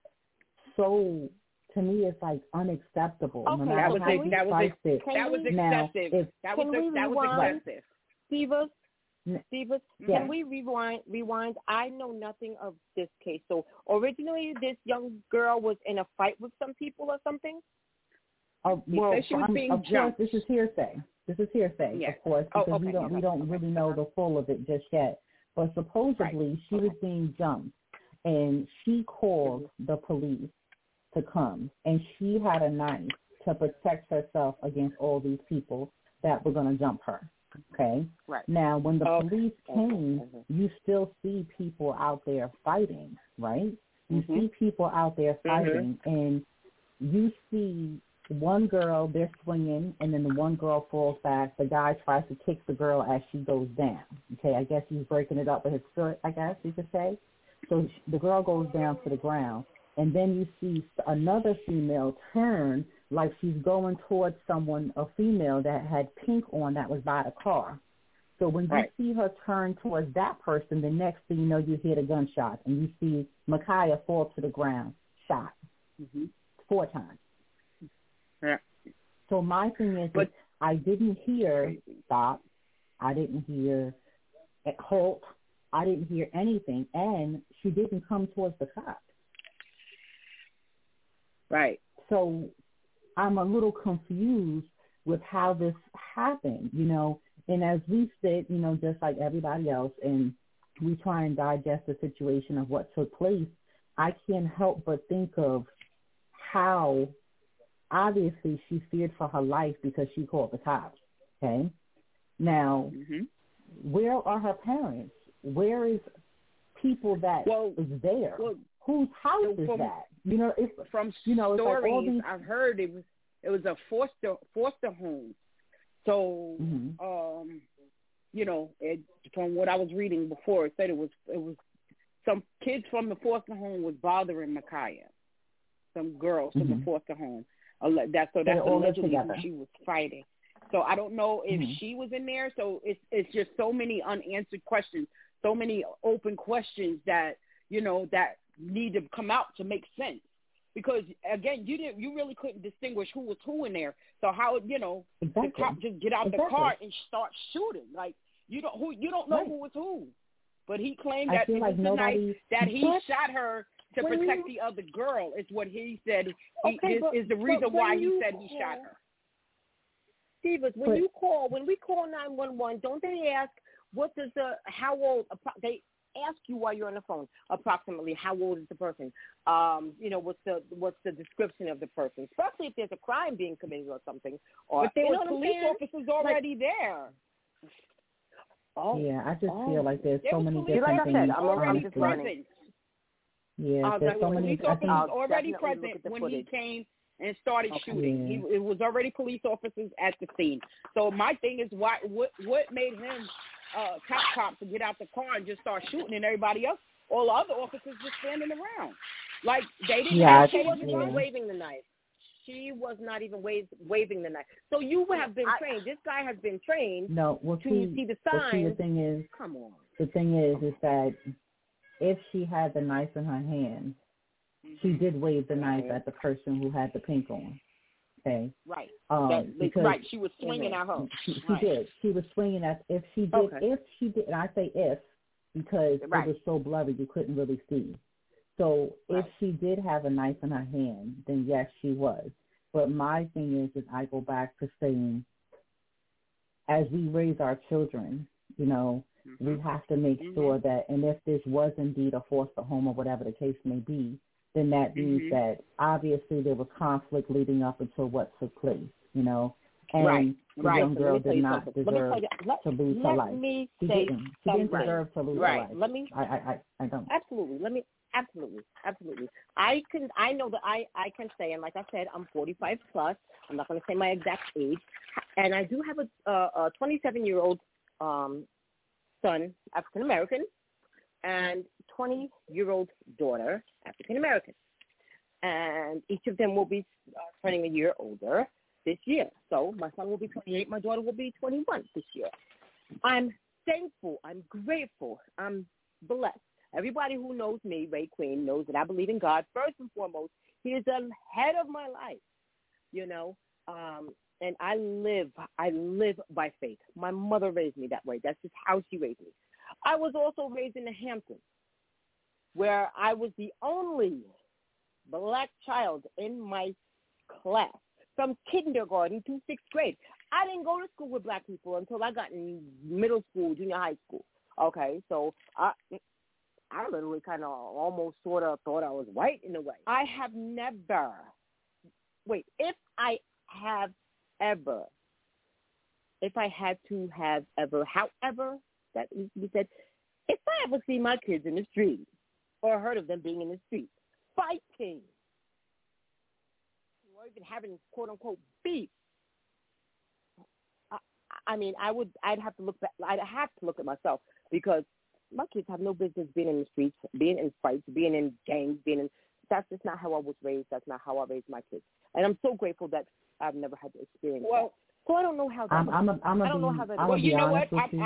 so, to me, it's like unacceptable. Okay, no that was, how a, that, was a, it. that was excessive. Now, if, that was, can a, that was excessive. Stevens, Stevens, yes. can we rewind? Rewind. I know nothing of this case. So originally, this young girl was in a fight with some people or something. Uh, well, she was I'm, being of jumped. course, this is hearsay. This is hearsay, yes. of course, because oh, okay. we don't we don't okay. really know the full of it just yet. But supposedly, right. she okay. was being jumped, and she called mm-hmm. the police to come, and she had a knife to protect herself against all these people that were going to jump her. Okay? Right. Now, when the okay. police came, okay. you still see people out there fighting, right? You mm-hmm. see people out there fighting, mm-hmm. and you see one girl, they're swinging, and then the one girl falls back. The guy tries to kick the girl as she goes down. Okay, I guess he's breaking it up with his foot, I guess you could say. So the girl goes down to the ground, and then you see another female turn like she's going towards someone, a female that had pink on that was by the car. So when you right. see her turn towards that person, the next thing you know, you hear the gunshot, and you see Micaiah fall to the ground, shot mm-hmm. four times. Yeah. So my thing is, but, I didn't hear stop. I didn't hear halt. I didn't hear anything, and she didn't come towards the cops. Right. So I'm a little confused with how this happened, you know. And as we sit, you know, just like everybody else, and we try and digest the situation of what took place, I can't help but think of how obviously she feared for her life because she called the cops, okay? Now, mm-hmm. where are her parents? Where is people that well, is there? Well, Whose house from, is that? You know, it's from you know, stories it's like all these... I've heard, it was it was a foster foster home. So, mm-hmm. um, you know, it, from what I was reading before, it said it was it was some kids from the foster home was bothering Micaiah, some girls from mm-hmm. the foster home. That so that's allegedly who she was fighting. So I don't know if mm-hmm. she was in there. So it's it's just so many unanswered questions, so many open questions that you know that need to come out to make sense. Because again, you didn't, you really couldn't distinguish who was who in there. So how you know exactly. the cop just get out exactly. the car and start shooting? Like you don't who you don't know right. who was who. But he claimed I that feel it like was the night that he what? shot her to when protect you, the other girl. Is what he said. Okay, he, but, is the reason why he said he call, shot her. Stevens, when but, you call, when we call nine one one, don't they ask what does the how old? They ask you while you're on the phone approximately how old is the person. Um, you know, what's the what's the description of the person, especially if there's a crime being committed or something. Or but there were police officers already like, there. Oh, yeah, I just oh. feel like there's there so many police different like things. I said, I'm already just present. Yeah, uh, there's the so many. Police officers I think, already present when footage. he came and started okay. shooting. Yeah. He it was already police officers at the scene. So my thing is, why what what made him uh, cop cop to get out the car and just start shooting, and everybody else, all the other officers just standing around, like they didn't. Yeah, have she wasn't yeah. even waving the knife. She was not even wave, waving the knife. So you have been I, trained. This guy has been trained no, well, to see, see the well, signs. see, the thing is, come on. The thing is, is that if she had the knife in her hand, mm-hmm. she did wave the knife at the person who had the pink on. Okay. Right. Um, that, because, right. She was swinging at her. She, she right. did. She was swinging at. If she did, okay. if she did, and I say if because right. it was so blurry you couldn't really see. So right. if she did have a knife in her hand, then yes, she was. But my thing is, is I go back to saying, as we raise our children, you know, mm-hmm. we have to make mm-hmm. sure that, and if this was indeed a foster home or whatever the case may be, then that means mm-hmm. that obviously there was conflict leading up until what took place, you know. And right. the right. young So girl did not something. deserve let, to lose let her life. Me she say didn't. She didn't right. deserve to lose right. her life. Let me. I, I, I, I don't. Absolutely. Let me. Absolutely, absolutely. I can. I know that I, I can say, and like I said, I'm forty-five plus. I'm not going to say my exact age, and I do have a, a, a twenty-seven-year-old um, son, African American, and twenty-year-old daughter, African American, and each of them will be uh, turning a year older this year. So my son will be twenty-eight. My daughter will be twenty-one this year. I'm thankful. I'm grateful. I'm blessed. Everybody who knows me, Ray Queen, knows that I believe in God first and foremost. He is the head of my life, you know, um, and I live, I live by faith. My mother raised me that way. That's just how she raised me. I was also raised in the Hamptons, where I was the only black child in my class from kindergarten to sixth grade. I didn't go to school with black people until I got in middle school, junior high school. Okay, so I... I literally kind of almost sort of thought I was white in a way. I have never, wait, if I have ever if I had to have ever, however, that needs to be said, if I ever see my kids in the street or heard of them being in the street fighting or even having quote unquote beef, I, I mean, I would, I'd have to look back, I'd have to look at myself because my kids have no business being in the streets, being in fights, being in gangs, being in. That's just not how I was raised. That's not how I raised my kids. And I'm so grateful that I've never had to experience well, that. So I don't know how that. I'm, I'm a, I'm a I don't be, know how that. I'm well, you know what? I, you. I,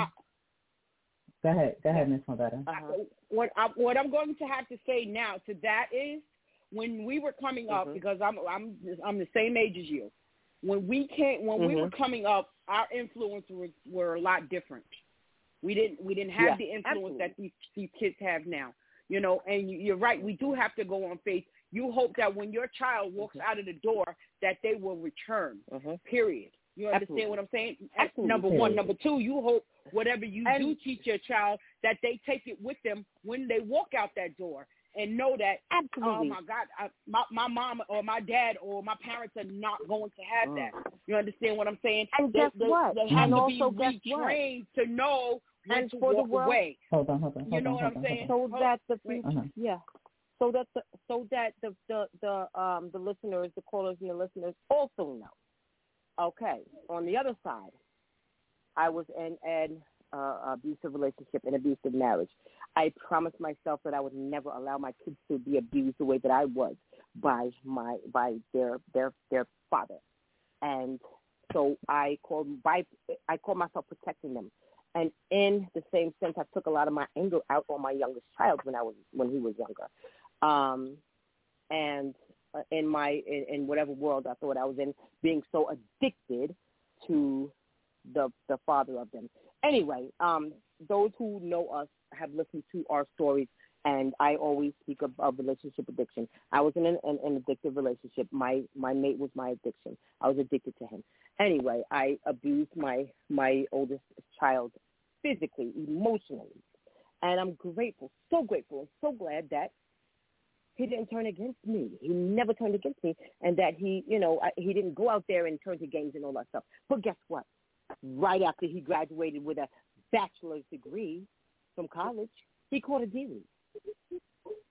go ahead, go ahead, Miss Mobetta. Uh-huh. What I, what I'm going to have to say now to that is, when we were coming up, mm-hmm. because I'm I'm I'm the same age as you. When we came, when mm-hmm. we were coming up, our influence were, were a lot different. We didn't we didn't have yeah, the influence absolutely. that these these kids have now. You know, and you're right. We do have to go on faith. You hope that when your child walks mm-hmm. out of the door, that they will return. Mm-hmm. Period. You understand Absolutely. What I'm saying? Absolutely. Number one. Number two, you hope whatever you and, do teach your child, that they take it with them when they walk out that door and know that, Absolutely. oh, my God, I, my, my mom or my dad or my parents are not going to have that. You understand what I'm saying? And they, guess they, what? They have and to also be retrained to know when and to for walk the world, away. Hold on, hold on, hold you know on, what hold I'm on, saying? So hold, that the future, uh-huh. yeah. So that the so that the the the um the listeners, the callers, and the listeners also know. Okay. On the other side, I was in an uh, abusive relationship, an abusive marriage. I promised myself that I would never allow my kids to be abused the way that I was by my by their their their father, and so I called by I called myself protecting them. And in the same sense, I took a lot of my anger out on my youngest child when I was when he was younger, um, and uh, in my in, in whatever world I thought I was in, being so addicted to the the father of them. Anyway, um, those who know us have listened to our stories, and I always speak of, of relationship addiction. I was in an, an, an addictive relationship. My my mate was my addiction. I was addicted to him. Anyway, I abused my my oldest child physically, emotionally, and I'm grateful, so grateful, and so glad that he didn't turn against me. He never turned against me, and that he, you know, I, he didn't go out there and turn to gangs and all that stuff. But guess what? Right after he graduated with a bachelor's degree from college, he caught a D W I.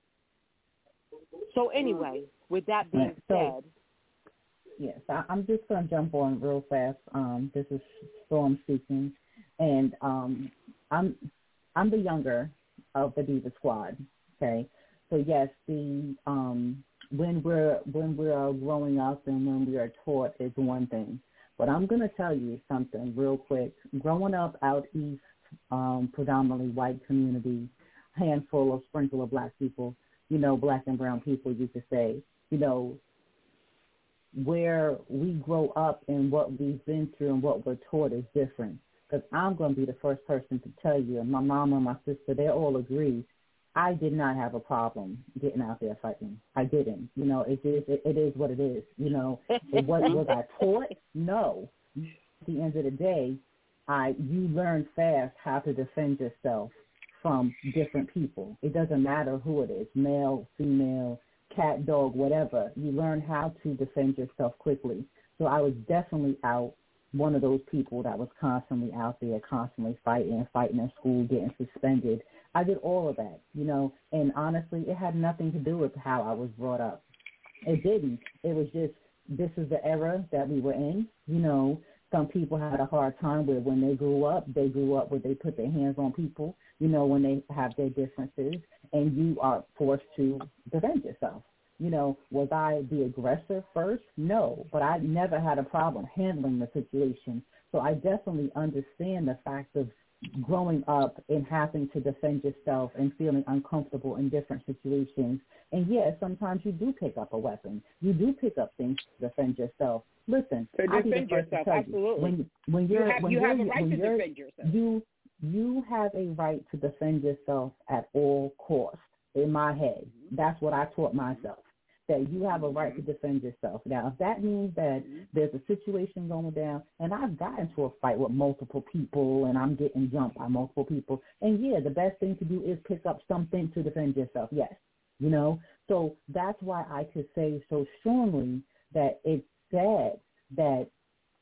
So anyway, with that being so, said, yes, I, I'm just going to jump on real fast. Um, this is Storm speaking, and um, I'm I'm the younger of the Diva Squad. Okay, so yes, the um, when we're when we are growing up and when we are taught is one thing, but I'm going to tell you something real quick. Growing up out east, um, predominantly white community, handful of sprinkle of black people, you know, black and brown people, you could say, you know, where we grow up and what we've been through and what we're taught is different. Because I'm going to be the first person to tell you, and my mom and my sister, they all agree, I did not have a problem getting out there fighting. I didn't. You know, it is, it, it is what it is. You know, what was I taught? No. At the end of the day, I you learn fast how to defend yourself from different people. It doesn't matter who it is, male, female, cat, dog, whatever. You learn how to defend yourself quickly. So I was definitely out, one of those people that was constantly out there, constantly fighting, fighting in school, getting suspended. I did all of that, you know, and honestly, it had nothing to do with how I was brought up. It didn't. It was just, this is the era that we were in, you know. Some people had a hard time with when they grew up. They grew up where they put their hands on people, you know, when they have their differences, and you are forced to defend yourself. You know, was I the aggressor first? No, but I never had a problem handling the situation. So I definitely understand the fact of growing up and having to defend yourself and feeling uncomfortable in different situations. And, yes, sometimes you do pick up a weapon. You do pick up things to defend yourself. Listen, to I'll defend be the first yourself, to tell absolutely. You, when, when you're, you have, when you you're, have a right when to you're, defend yourself. You, you have a right to defend yourself at all costs, in my head. Mm-hmm. That's what I taught myself, that you have a right to defend yourself. Now, if that means that mm-hmm. there's a situation going down, and I've gotten into a fight with multiple people, and I'm getting jumped by multiple people, and, yeah, the best thing to do is pick up something to defend yourself, yes, you know. So that's why I could say so strongly that it's sad that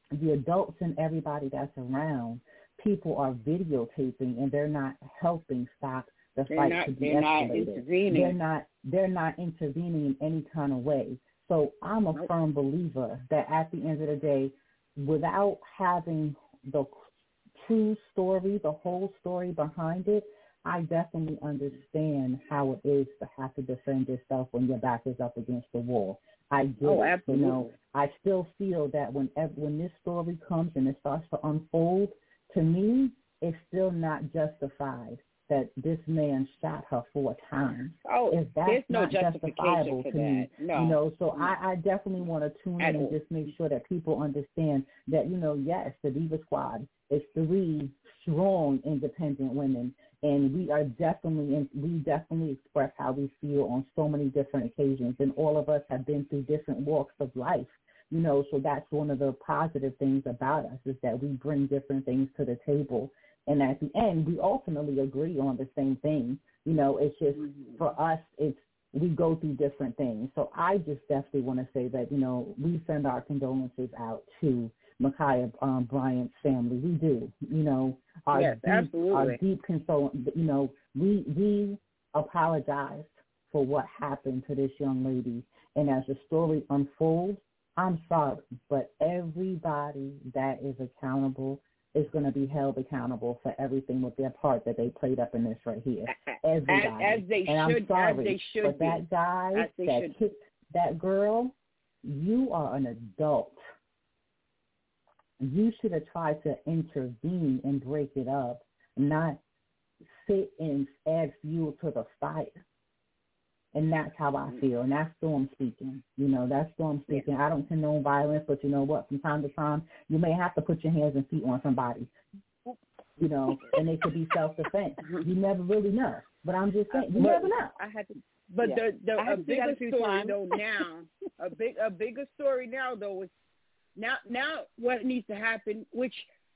the adults and everybody that's around, people are videotaping and they're not helping stop the they're fight not, to be they're escalated. Not intervening. They're not. They're not intervening in any kind of way. So I'm a nope. firm believer that at the end of the day, without having the true story, the whole story behind it, I definitely understand how it is to have to defend yourself when your back is up against the wall. I get oh, it. absolutely. You know, I still feel that when when this story comes and it starts to unfold, to me, it's still not justified that this man shot her four times. Oh, if that's there's no not justifiable for to that. me, no. you know, so no. I, I definitely want to tune At in and all. just make sure that people understand that, you know, yes, the Diva Squad is three strong, independent women, and we are definitely, in, we definitely express how we feel on so many different occasions, and all of us have been through different walks of life, you know, so that's one of the positive things about us is that we bring different things to the table. And at the end, we ultimately agree on the same thing. You know, it's just mm-hmm. for us, it's we go through different things. So I just definitely want to say that, you know, we send our condolences out to Ma'Khia um, Bryant's family. We do. You know, our yes, deep, absolutely. our deep consol. You know, we we apologize for what happened to this young lady. And as the story unfolds, I'm sorry, but everybody that is accountable is going to be held accountable for everything with their part that they played up in this right here. Everybody. As, as they and should, I'm sorry, as they should but be. that guy that should. kicked that girl, you are an adult. You should have tried to intervene and break it up, not sit and add fuel to the fire. And that's how I feel, and that's Storm speaking. You know, that's Storm speaking. Yeah. I don't condone violence, but you know what? From time to time, you may have to put your hands and feet on somebody, you know, and it could be self-defense. You never really know. But I'm just saying, you but never know. I had to, but yeah. the, the a bigger a story, times. though, now, a, big, a bigger story now, though, is now, now what needs to happen, which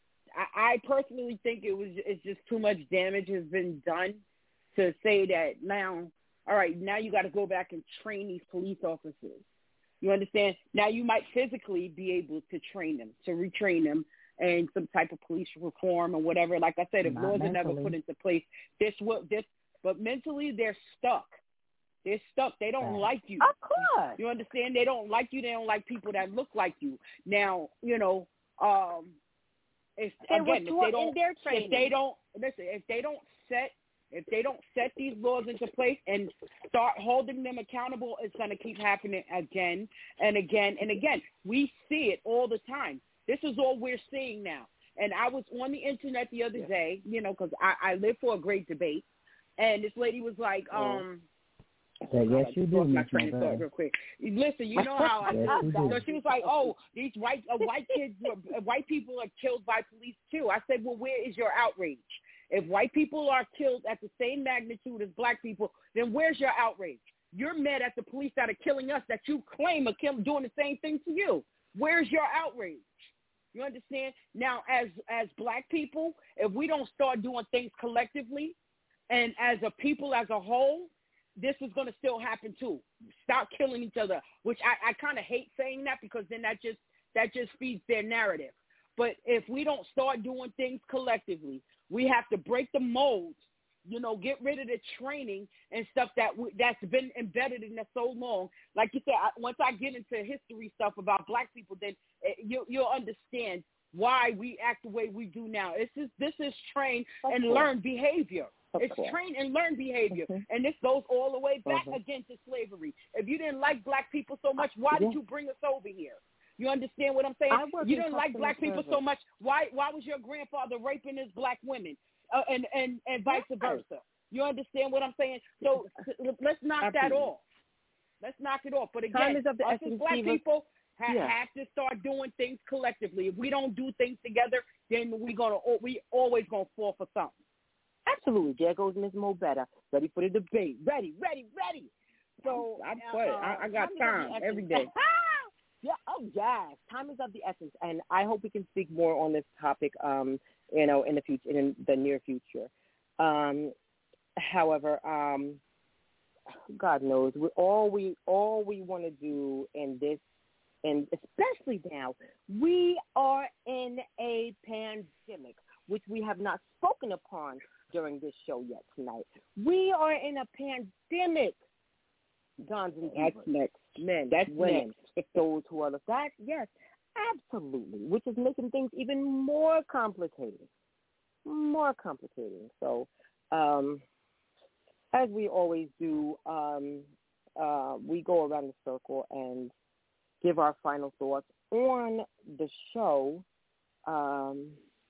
I, I personally think it was it's just too much damage has been done to say that now, all right, now you got to go back and train these police officers. You understand? Now you might physically be able to train them, to retrain them, and some type of police reform or whatever. Like I said, if Not laws are mentally. never put into place, this will this. But mentally, they're stuck. They're stuck. They don't right. like you. Of course. You understand? They don't like you. They don't like people that look like you. Now, you know, um, if they again, if they don't, their if they don't listen, if they don't set. If they don't set these laws into place and start holding them accountable, it's going to keep happening again and again and again. We see it all the time. This is all we're seeing now. And I was on the internet the other day, you know, because I, I live for a great debate. And this lady was like, um, so yes, you do. My train of thought real quick. Listen, you know how I yes, feel. So she was like, "Oh, these white uh, white kids, uh, white people are killed by police too." I said, "Well, where is your outrage? If white people are killed at the same magnitude as black people, then where's your outrage? You're mad at the police that are killing us that you claim are kill, doing the same thing to you. Where's your outrage? You understand? Now, as as black people, if we don't start doing things collectively and as a people as a whole, this is going to still happen too. Stop killing each other, which I, I kind of hate saying that because then that just that just feeds their narrative. But if we don't start doing things collectively, we have to break the molds, you know, get rid of the training and stuff that w- that's been embedded in us so long. Like you said, I, once I get into history stuff about black people, then uh, you, you'll understand why we act the way we do now. This is this is train and learn behavior. Of it's course. train and learn behavior. Mm-hmm. And this goes all the way back mm-hmm. against slavery. If you didn't like black people so much, why yeah. did you bring us over here? You understand what I'm saying? You didn't like black people so much. Why Why was your grandfather raping his black women uh, and, and, and vice versa? You understand what I'm saying? So let's knock Absolutely. that off. Let's knock it off. But again, Time is of the us essence, as black Diva. people ha- yeah. have to start doing things collectively. If we don't do things together, then we're gonna we always gonna fall for something. Absolutely. There goes Miz Mo Better, ready for the debate. Ready, ready, ready. So I'm uh, playing. I, I got time every day. Yeah. Oh, yes. Time is of the essence, and I hope we can speak more on this topic. Um, you know, in the future, in the near future. Um, however, um, God knows, we all we all we want to do in this, and especially seriously now, we are in a pandemic, which we have not spoken upon during this show yet tonight. We are in a pandemic. Guns and That's next. Men, That's women, next. those who are that, yes, absolutely, which is making things even more complicated. More complicated. So, um, as we always do, um, uh, we go around the circle and give our final thoughts on the show, um,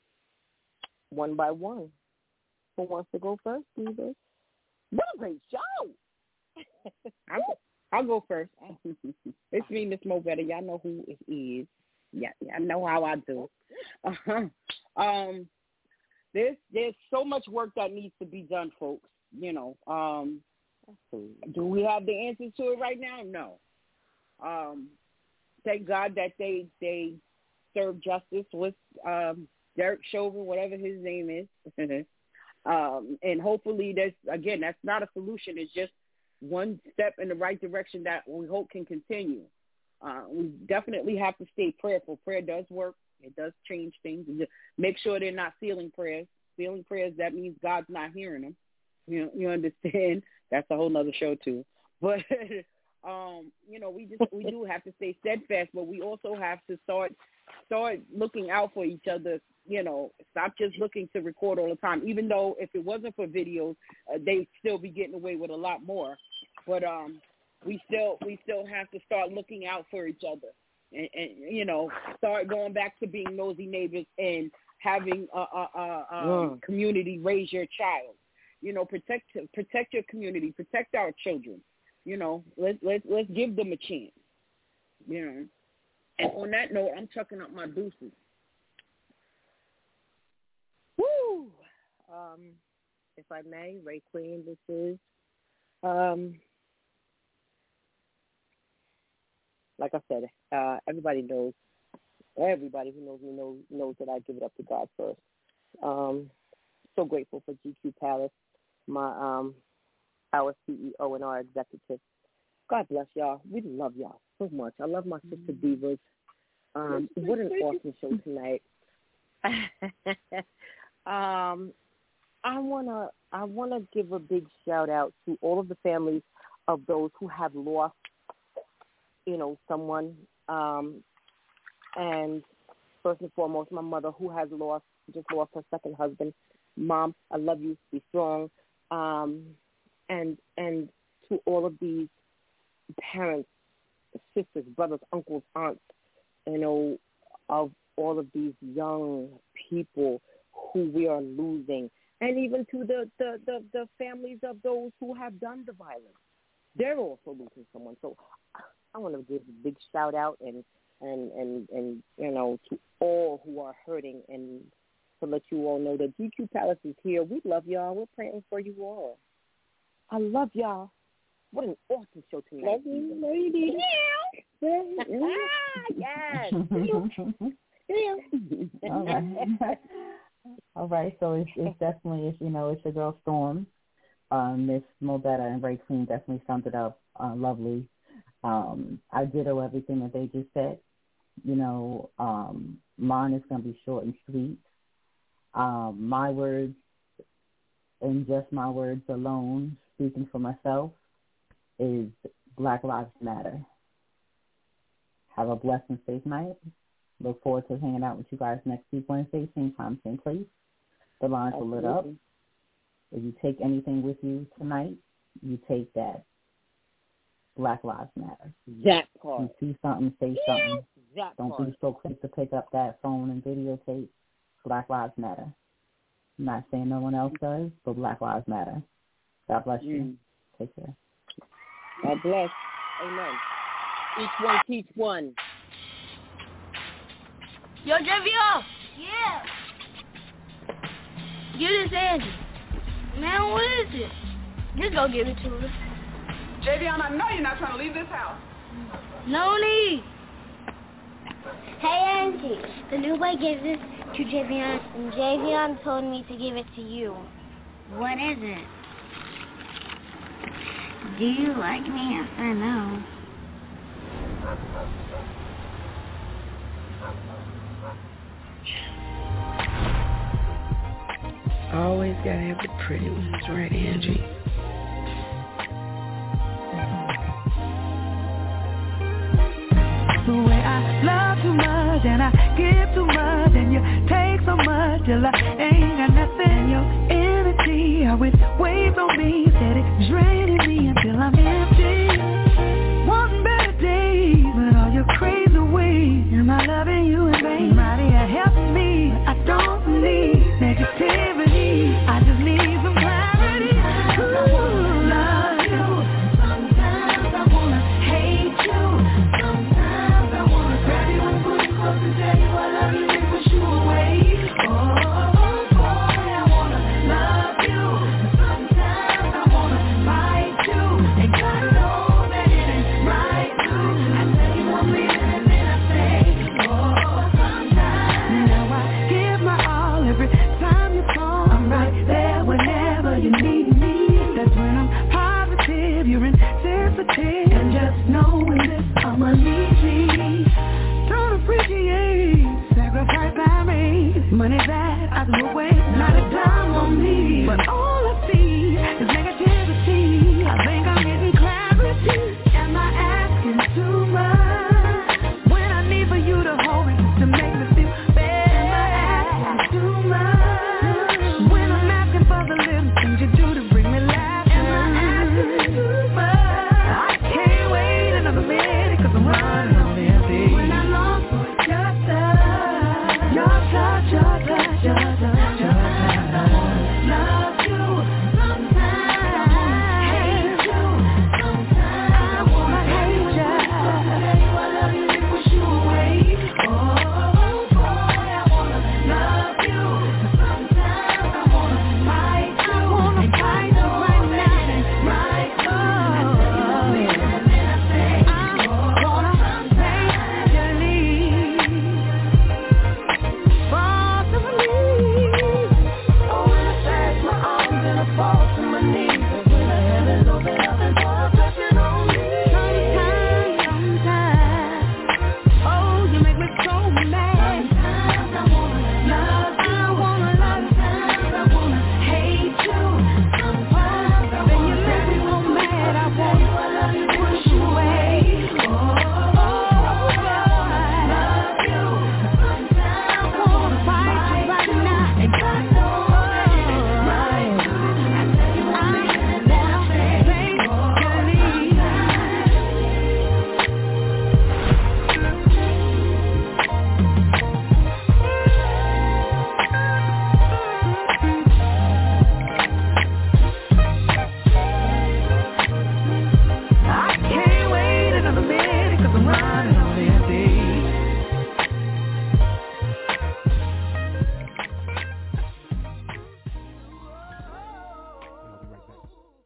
one by one. Who wants to go first, Stevie? What a great show! I'll, I'll go first. It's me, Miss Mo Better. Y'all know who it is. Yeah, I know how I do. Uh-huh. Um, there's there's so much work that needs to be done, folks. You know, um, do we have the answers to it right now? No. Um, thank God that they they served justice with um, Derek Chauvin, whatever his name is. um, and hopefully, there's again, that's not a solution. It's just one step in the right direction that we hope can continue. Uh, we definitely have to stay prayerful. Prayer does work. It does change things. Make sure they're not sealing prayers. Sealing prayers, that means God's not hearing them. You know, you understand? That's a whole nother show too. But um, you know, we just we do have to stay steadfast, but we also have to start start looking out for each other. You know, stop just looking to record all the time. Even though if it wasn't for videos, uh, they'd still be getting away with a lot more. But um, we still we still have to start looking out for each other, and, and you know, start going back to being nosy neighbors and having a, a, a, a yeah. community raise your child. You know, protect protect your community, protect our children. You know, let's let's let's give them a chance. You know, and on that note, I'm chucking up my deuces. Woo! Um, if I may, Ray Queen, this is. Um, like I said, uh, everybody knows. Everybody who knows me knows knows that I give it up to God first. Um, so grateful for G Q Palace, my um, our C E O and our executive. God bless y'all. We love y'all so much. I love my sister divas. Um, what an awesome show tonight. um, I wanna I wanna give a big shout out to all of the families of those who have lost, you know, someone. Um, and first and foremost, my mother who has lost just lost her second husband. Mom, I love you. Be strong. Um, and and to all of these parents, sisters, brothers, uncles, aunts, you know, of all of these young people who we are losing, and even to the, the, the, the families of those who have done the violence. They're also losing someone. So I want to give a big shout out and, and, and, and, you know, to all who are hurting, and to let you all know that G Q Palace is here. We love y'all. We're praying for you all. I love y'all. What an awesome show tonight. Love you, lady. Yeah. Yes. Yeah. All right. All right. So it's, it's definitely, it's, you know, it's your girl Storm. Um, Miss Mobetta and Ray Queen definitely summed it up uh, lovely. Um, I ditto everything that they just said. You know, um, mine is going to be short and sweet. Um, my words, and just my words alone, speaking for myself, is Black Lives Matter. Have a blessed and safe night. Look forward to hanging out with you guys next week, Wednesday, same time, same place. The lines are lit up. If you take anything with you tonight, you take that. Black Lives Matter. That part. You see something, say something. That Don't part. be so quick to pick up that phone and videotape. Black Lives Matter. I'm not saying no one else does, but Black Lives Matter. God bless you. Mm. Take care. God bless. Amen. Each one teach one. Yo, J V O. Yeah. Get this Angie. Man, what is it? Just go give it to her. Javion, I know you're not trying to leave this house. No need. Hey, Angie. The new boy gave this to Javion, and Javion told me to give it to you. What is it? Do you like me? Yes, I know. Always gotta have the pretty ones, right, Angie? The way I love too much and I give too much and you take so much till I ain't got nothing. Your energy, how it weighs on me, said it draining me until I'm empty. One better day, but all your crazy ways, am I loving you in vain? Mighty, you help me, I don't need negativity, I just need some clarity. Ooh, love you, sometimes I wanna hate you, sometimes I wanna grab you and put you close and tell you I love you and push you away. Oh, oh, boy, I wanna love you, sometimes I wanna fight you, and I know that it ain't right to. I tell you I'm leaving and then I say, oh, sometimes. Now I give my all every time you call. I'm right there whenever you need me. That's when I'm positive, you're insensitive, and just knowing this, I'ma need you. Don't appreciate sacrifice I made, money that I threw away.